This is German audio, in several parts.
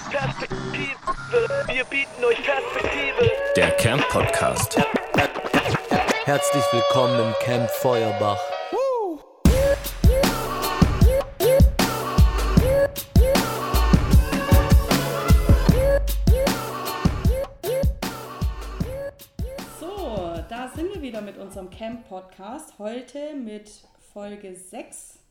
Perspektive, wir bieten euch Perspektive. Der Camp Podcast. Herzlich willkommen im Camp Feuerbach. So, da sind wir wieder mit unserem Camp Podcast. Heute mit Folge 6.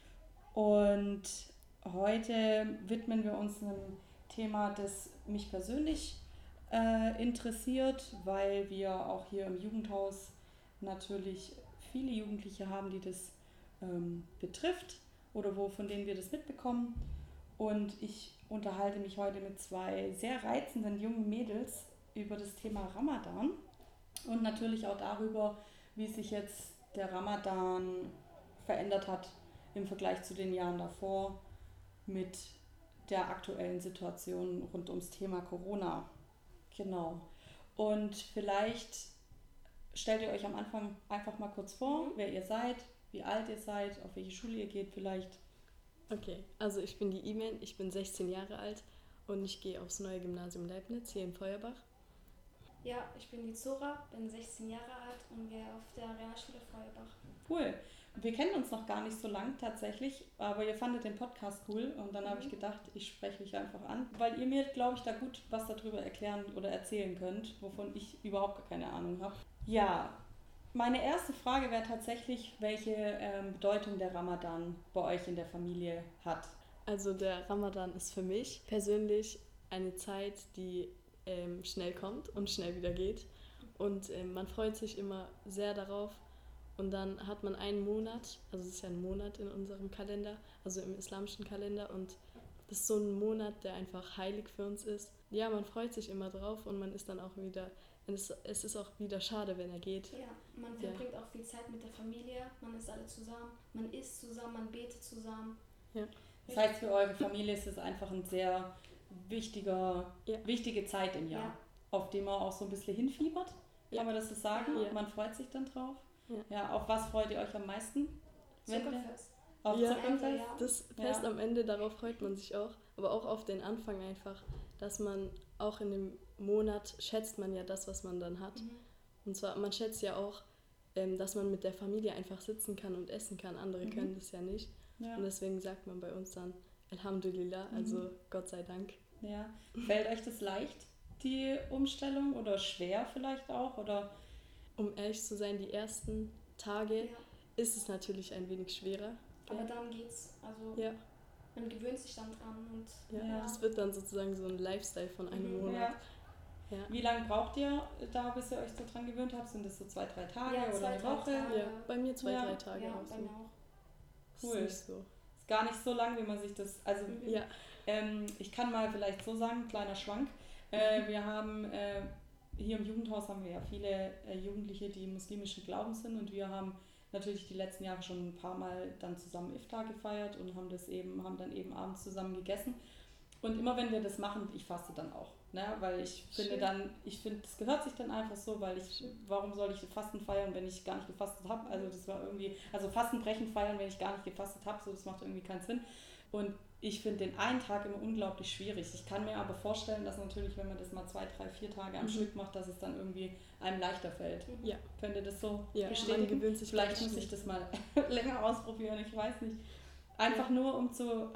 Und heute widmen wir uns einem Thema, das mich persönlich interessiert, weil wir auch hier im Jugendhaus natürlich viele Jugendliche haben, die das betrifft oder von denen wir das mitbekommen. Und ich unterhalte mich heute mit zwei sehr reizenden jungen Mädels über das Thema Ramadan und natürlich auch darüber, wie sich jetzt der Ramadan verändert hat im Vergleich zu den Jahren davor mit der aktuellen Situation rund ums Thema Corona. Genau. Und vielleicht stellt ihr euch am Anfang einfach mal kurz vor, wer ihr seid, wie alt ihr seid, auf welche Schule ihr geht vielleicht. Okay, also ich bin die Imen, ich bin 16 Jahre alt und ich gehe aufs neue Gymnasium Leibniz hier in Feuerbach. Ja, ich bin die Zora, bin 16 Jahre alt und gehe auf der Realschule Feuerbach. Cool. Wir kennen uns noch gar nicht so lang tatsächlich, aber ihr fandet den Podcast cool und dann habe ich gedacht, ich spreche euch einfach an, weil ihr mir, glaube ich, da gut was darüber erklären oder erzählen könnt, wovon ich überhaupt gar keine Ahnung habe. Ja, meine erste Frage wäre tatsächlich, welche Bedeutung der Ramadan bei euch in der Familie hat. Also der Ramadan ist für mich persönlich eine Zeit, die schnell kommt und schnell wieder geht. Und man freut sich immer sehr darauf. Und dann hat man einen Monat, also es ist ja ein Monat in unserem Kalender, also im islamischen Kalender. Und das ist so ein Monat, der einfach heilig für uns ist. Ja, man freut sich immer drauf und man ist dann auch wieder, es ist auch wieder schade, wenn er geht. Ja, man verbringt auch viel Zeit mit der Familie, man ist alle zusammen, man isst zusammen, man betet zusammen. Ja. Das heißt, für eure Familie ist es einfach ein sehr wichtige Zeit im Jahr, auf die man auch so ein bisschen hinfiebert, kann man das so sagen? Ja. Man freut sich dann drauf. Ja. Ja, auf was freut ihr euch am meisten? Zuckerfest. Auf Ja. Zuckerfest? Das Fest am Ende, darauf freut man sich auch, aber auch auf den Anfang einfach, dass man auch in dem Monat schätzt man ja das, was man dann hat. Und zwar, man schätzt ja auch, dass man mit der Familie einfach sitzen kann und essen kann. Andere können das ja nicht. Ja. Und deswegen sagt man bei uns dann Alhamdulillah, also Gott sei Dank. Ja. Fällt euch das leicht, die Umstellung, oder schwer vielleicht auch? Oder? Um ehrlich zu sein, die ersten Tage ist es natürlich ein wenig schwerer. Aber dann geht's, also man gewöhnt sich dann dran und Das wird dann sozusagen so ein Lifestyle von einem Monat. Ja. Wie lange braucht ihr da, bis ihr euch so dran gewöhnt habt? Sind das so 2-3 Tage oder eine Woche? Ja, bei mir 2-3 Tage ja, auch bei so. mir auch. Cool. Ist nicht so. Ist gar nicht so lang, wie man sich das... Also ich kann mal vielleicht so sagen, kleiner Schwank. Wir haben... Hier im Jugendhaus haben wir ja viele Jugendliche, die muslimischen Glaubens sind, und wir haben natürlich die letzten Jahre schon ein paar Mal dann zusammen Iftar gefeiert und haben dann eben abends zusammen gegessen. Und immer wenn wir das machen, ich faste dann auch, ne? Weil ich finde, das gehört sich dann einfach so, weil warum soll ich Fasten feiern, wenn ich gar nicht gefastet habe? Also das war irgendwie, also Fastenbrechen feiern, wenn ich gar nicht gefastet habe, so, das macht irgendwie keinen Sinn. Und ich finde den einen Tag immer unglaublich schwierig. Ich kann mir aber vorstellen, dass natürlich, wenn man das mal 2, 3, 4 Tage am Stück macht, dass es dann irgendwie einem leichter fällt. Ja. Könnt ihr das so bestätigen? Man gewöhnt sich vielleicht muss ich das mal länger ausprobieren, ich weiß nicht. Einfach nur, um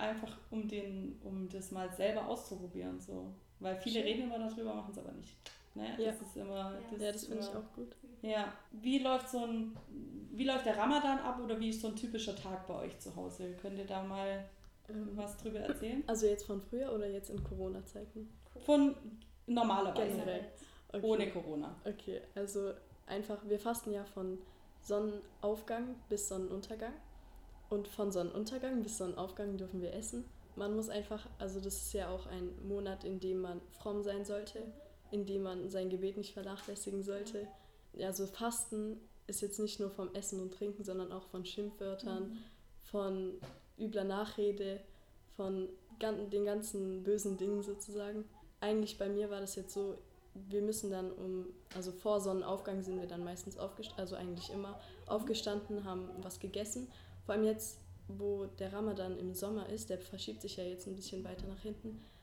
das mal selber auszuprobieren. So. Weil viele reden immer darüber, machen es aber nicht. Ne? Ja. Das ist immer... Das finde ich auch gut. Ja. Wie läuft der Ramadan ab, oder wie ist so ein typischer Tag bei euch zu Hause? Könnt ihr da mal was drüber erzählen? Also jetzt von früher oder jetzt in Corona-Zeiten? Von normalerweise. Generell. Okay. Ohne Corona. Okay, also einfach, wir fasten ja von Sonnenaufgang bis Sonnenuntergang. Und von Sonnenuntergang bis Sonnenaufgang dürfen wir essen. Man muss einfach, also das ist ja auch ein Monat, in dem man fromm sein sollte, in dem man sein Gebet nicht vernachlässigen sollte. Also Fasten ist jetzt nicht nur vom Essen und Trinken, sondern auch von Schimpfwörtern, von übler Nachrede, von den ganzen bösen Dingen sozusagen. Eigentlich bei mir war das jetzt so, wir müssen dann also vor Sonnenaufgang sind wir dann meistens also eigentlich immer aufgestanden, haben was gegessen. Vor allem jetzt, wo der Ramadan im Sommer ist, der verschiebt sich ja jetzt ein bisschen weiter nach hinten,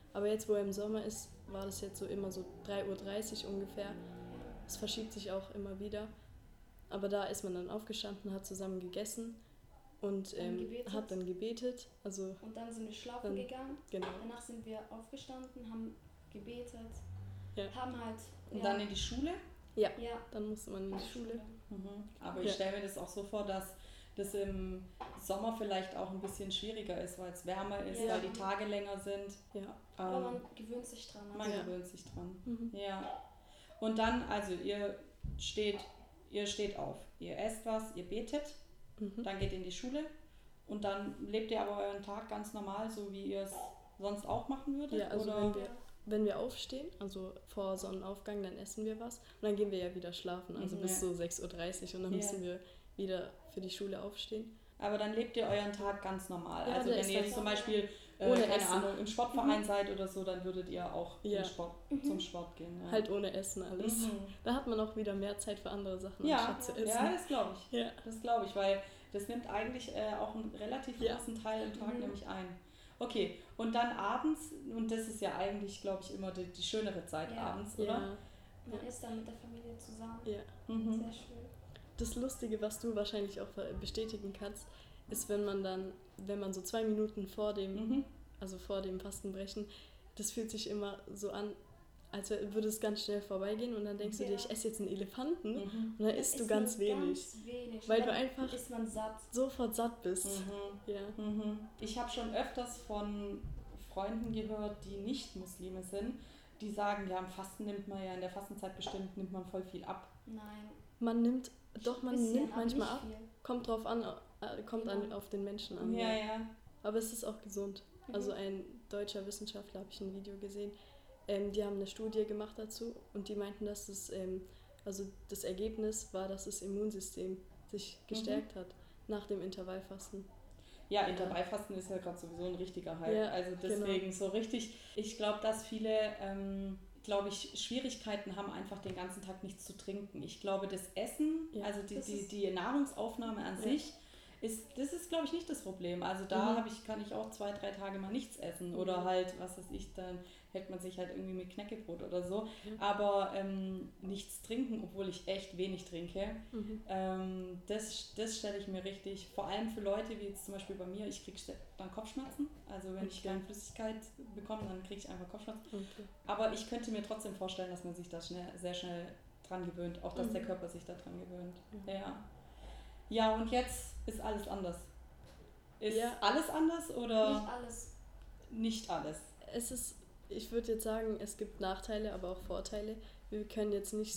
Aber jetzt, wo er im Sommer ist, war das jetzt so immer so 3:30 Uhr ungefähr. Es verschiebt sich auch immer wieder. Aber da ist man dann aufgestanden, hat zusammen gegessen und hat dann gebetet. Also, Und dann sind wir schlafen Dann- gegangen. genau. Danach sind wir aufgestanden, haben gebetet, Ja. haben halt. Und dann in die Schule? ja, Dann musste man in die Schule. Aber ich stelle mir das auch so vor, dass das im Sommer vielleicht auch ein bisschen schwieriger ist, weil es wärmer ist, Ja. weil die Tage länger sind. Ja. Aber man gewöhnt sich dran. Man Ja. gewöhnt sich dran. Mhm. Ja. Und dann, also ihr steht auf, ihr esst was, ihr betet, Mhm. dann geht ihr in die Schule und dann lebt ihr aber euren Tag ganz normal, so wie ihr es sonst auch machen würdet? Ja, also oder? wenn wir aufstehen, also vor Sonnenaufgang, dann essen wir was und dann gehen wir ja wieder schlafen, also Mhm, bis ja. so 6:30 Uhr und dann Ja. müssen wir wieder für die Schule aufstehen. Aber dann lebt ihr euren Tag ganz normal. Ja, Also der wenn ist ihr jetzt dann zum Beispiel, ohne keine Essen. Ahnung, im Sportverein seid oder so, dann würdet ihr auch Ja. zum Sport gehen. Ja. Halt ohne Essen alles. Mhm. Da hat man auch wieder mehr Zeit für andere Sachen, Ja, anstatt zu essen. ja, das glaube ich. Ja. Das glaube ich, weil das nimmt eigentlich auch einen relativ Ja. großen Teil im Tag nämlich ein. Okay, und dann abends, und das ist ja eigentlich, glaube ich, immer die schönere Zeit Ja. abends, oder? Ja. Man ist dann mit der Familie zusammen. Ja. Mhm. Sehr schön. Das Lustige, was du wahrscheinlich auch bestätigen kannst, ist, wenn man so 2 Minuten vor dem, Mhm. also vor dem Fastenbrechen, das fühlt sich immer so an, als würde es ganz schnell vorbeigehen und dann denkst du dir, Ja. ich esse jetzt einen Elefanten Mhm. und dann isst du Isst ganz man wenig, Ganz wenig. weil Und du dann einfach ist man satt. sofort satt bist. Mhm. Ja. Mhm. Ich habe schon öfters von Freunden gehört, die nicht Muslime sind, die sagen, ja, im Fasten nimmt man ja, in der Fastenzeit bestimmt, nimmt man voll viel ab. Nein. Man nimmt Bisschen, aber manchmal nicht ab, viel. kommt drauf an, kommt Genau. auf den Menschen an. Ja, ja. Aber es ist auch gesund. Mhm. Also ein deutscher Wissenschaftler, habe ich ein Video gesehen, die haben eine Studie gemacht dazu und die meinten, dass also das Ergebnis war, dass das Immunsystem sich gestärkt hat nach dem Intervallfasten. Ja, Intervallfasten ist ja gerade sowieso ein richtiger Hype. Ja, Also deswegen so richtig, ich glaube, dass viele, Schwierigkeiten haben, einfach den ganzen Tag nichts zu trinken. Ich glaube, das Essen, Ja, also das ist- die Nahrungsaufnahme an sich, das ist, glaube ich, nicht das Problem. Also da kann ich auch 2-3 Tage mal nichts essen oder halt, was weiß ich, dann hält man sich halt irgendwie mit Knäckebrot oder so. Aber nichts trinken, obwohl ich echt wenig trinke, das stelle ich mir richtig, vor allem für Leute wie jetzt zum Beispiel bei mir, ich kriege dann Kopfschmerzen. Also wenn ich Okay. keine Flüssigkeit bekomme, dann kriege ich einfach Kopfschmerzen. Okay. Aber ich könnte mir trotzdem vorstellen, dass man sich da sehr schnell dran gewöhnt, auch dass der Körper sich da dran gewöhnt. Ja. Ja, und jetzt ist alles anders. Ist Ja. alles anders oder Nicht alles. nicht alles? Ich würde jetzt sagen, es gibt Nachteile, aber auch Vorteile. Wir können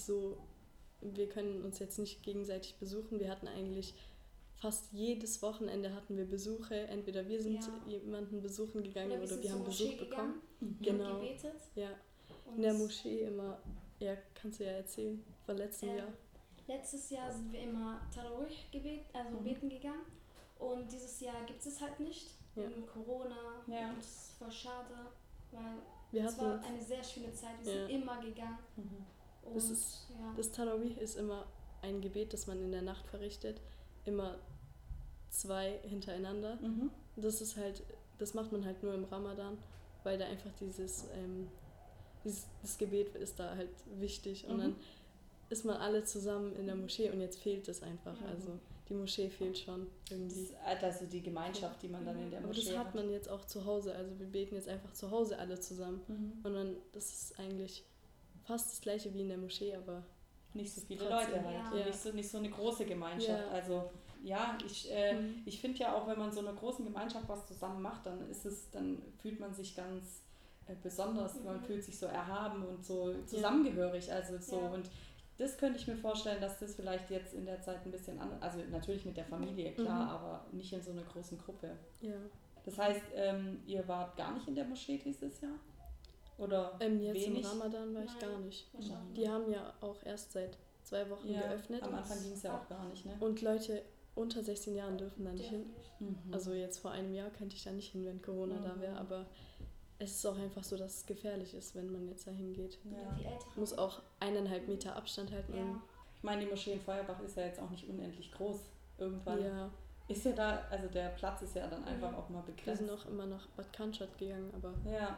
uns jetzt nicht gegenseitig besuchen. Wir hatten eigentlich fast jedes Wochenende hatten wir Besuche. Entweder wir sind jemanden besuchen gegangen oder sind wir zur haben Moschee Besuch bekommen. gegangen, Genau. haben gebetet. Ja, Und in der Moschee immer. Ja, kannst du ja erzählen, von letztem Ja. Jahr. Letztes Jahr sind wir immer Tarawih beten gegangen. Und dieses Jahr gibt es halt nicht. Ja. Wegen Corona. Ja. Und es ist voll schade. Weil Wir es hatten war uns, eine sehr schöne Zeit. Wir Ja. sind immer gegangen. Und das Tarawih ist immer ein Gebet, das man in der Nacht verrichtet. Immer 2 hintereinander. Das macht man halt nur im Ramadan, weil da einfach das Gebet ist da halt wichtig und dann ist man alle zusammen in der Moschee und jetzt fehlt es einfach, also die Moschee fehlt schon irgendwie. Also die Gemeinschaft, die man dann in der Aber Moschee das hat man jetzt auch zu Hause, also wir beten jetzt einfach zu Hause alle zusammen und dann, das ist eigentlich fast das gleiche wie in der Moschee, aber Nicht so viele Trotzdem, Leute halt. ja. Nicht so eine große Gemeinschaft. Ja. Also ja, ich finde ja auch, wenn man so einer großen Gemeinschaft was zusammen macht, dann fühlt man sich ganz besonders, man fühlt sich so erhaben und so zusammengehörig. Also so und das könnte ich mir vorstellen, dass das vielleicht jetzt in der Zeit ein bisschen anders, also natürlich mit der Familie, klar, aber nicht in so einer großen Gruppe. ja. Das heißt, ihr wart gar nicht in der Moschee dieses Jahr? Oder Jetzt wenig? im Ramadan war ich Nein. gar nicht. Ich auch nicht. Die haben ja auch erst seit 2 Wochen geöffnet. Am Anfang ging es ja auch gar nicht, ne? Und Leute unter 16 Jahren dürfen da nicht hin. Definitiv. Also jetzt vor einem Jahr könnte ich da nicht hin, wenn Corona da wäre, aber es ist auch einfach so, dass es gefährlich ist, wenn man jetzt da hingeht. Und Ja. die Älteren. Muss auch 1,5 Meter Abstand halten. Ja. Ich meine, die Moschee in Feuerbach ist ja jetzt auch nicht unendlich groß. Irgendwann Ja, ist ja da, also der Platz ist ja dann einfach auch mal wir begrenzt. sind auch immer nach Bad Cannstatt gegangen, aber Ja,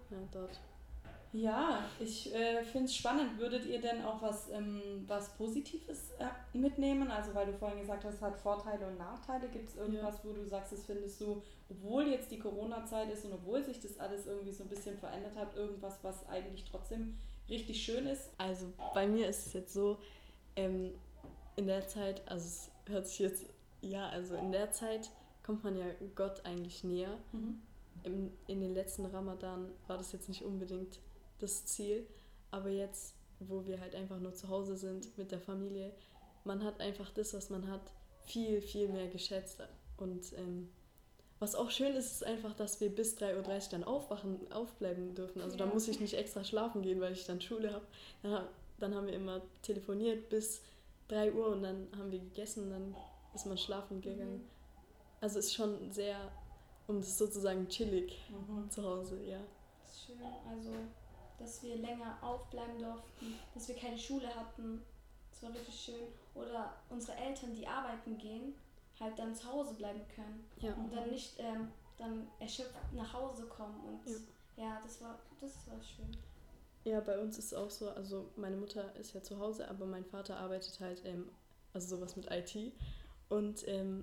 dort. Ja, ich finde es spannend. Würdet ihr denn auch was Positives mitnehmen? Also weil du vorhin gesagt hast, es hat Vorteile und Nachteile. Gibt es irgendwas, wo du sagst, das findest du, obwohl jetzt die Corona-Zeit ist und obwohl sich das alles irgendwie so ein bisschen verändert hat, irgendwas, was eigentlich trotzdem richtig schön ist? Also bei mir ist es jetzt so, in der Zeit, also es hört sich jetzt, also in der Zeit kommt man ja Gott eigentlich näher. In den letzten Ramadan war das jetzt nicht unbedingt das Ziel, aber jetzt, wo wir halt einfach nur zu Hause sind mit der Familie, man hat einfach das, was man hat, viel, viel mehr geschätzt. Und was auch schön ist, ist einfach, dass wir bis 3:30 Uhr dann aufbleiben dürfen. Also da muss ich nicht extra schlafen gehen, weil ich dann Schule habe. Dann haben wir immer telefoniert bis 3 Uhr und dann haben wir gegessen und dann ist man schlafen gegangen. Also ist schon sehr, und es ist sozusagen chillig zu Hause, ja. Das ist schön, also dass wir länger aufbleiben durften, dass wir keine Schule hatten, das war richtig schön. Oder unsere Eltern, die arbeiten gehen, halt dann zu Hause bleiben können und dann nicht dann erschöpft nach Hause kommen und das war schön. Ja, bei uns ist es auch so, also meine Mutter ist ja zu Hause, aber mein Vater arbeitet halt, also sowas mit IT und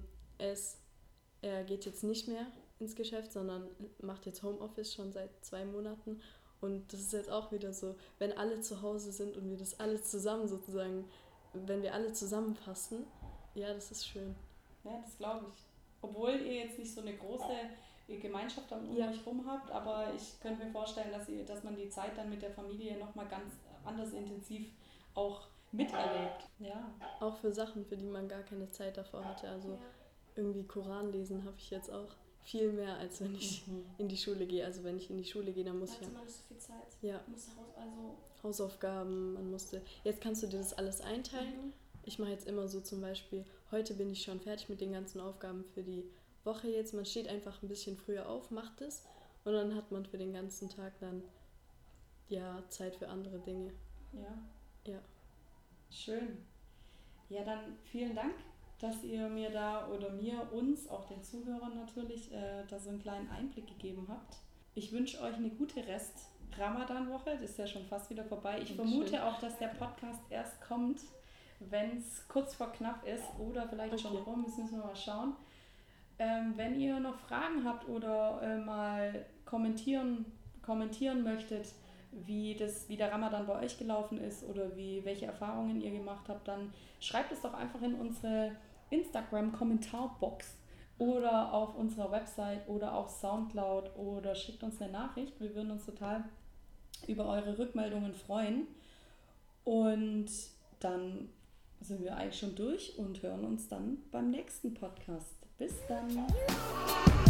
er geht jetzt nicht mehr ins Geschäft, sondern macht jetzt Homeoffice schon seit 2 Monaten und das ist jetzt auch wieder so, wenn alle zu Hause sind und wir das alles zusammen sozusagen, wenn wir alle zusammenfassen, das ist schön. Ja, das glaube ich. Obwohl ihr jetzt nicht so eine große Gemeinschaft um euch rum habt, aber ich könnte mir vorstellen, dass man die Zeit dann mit der Familie nochmal ganz anders intensiv auch miterlebt. Ja. Auch für Sachen, für die man gar keine Zeit davor hatte. Also irgendwie Koran lesen habe ich jetzt auch viel mehr, als wenn ich in die Schule gehe. Also wenn ich in die Schule gehe, dann muss ich man nicht so viel Zeit. Ja. Hausaufgaben, jetzt kannst du dir das alles einteilen. Ich mache jetzt immer so zum Beispiel, heute bin ich schon fertig mit den ganzen Aufgaben für die Woche jetzt. Man steht einfach ein bisschen früher auf, macht es und dann hat man für den ganzen Tag dann Zeit für andere Dinge. Ja. Schön. Ja, dann vielen Dank, dass ihr mir uns, auch den Zuhörern natürlich, da so einen kleinen Einblick gegeben habt. Ich wünsche euch eine gute Rest-Ramadan-Woche. Das ist ja schon fast wieder vorbei. Ich vermute auch, dass der Podcast erst kommt, wenn es kurz vor knapp ist oder vielleicht schon rum, das müssen wir mal schauen. Wenn ihr noch Fragen habt oder mal kommentieren möchtet, wie der Ramadan bei euch gelaufen ist oder welche Erfahrungen ihr gemacht habt, dann schreibt es doch einfach in unsere Instagram-Kommentarbox oder auf unserer Website oder auf Soundcloud oder schickt uns eine Nachricht. Wir würden uns total über eure Rückmeldungen freuen. Und dann sind wir eigentlich schon durch und hören uns dann beim nächsten Podcast. Bis dann!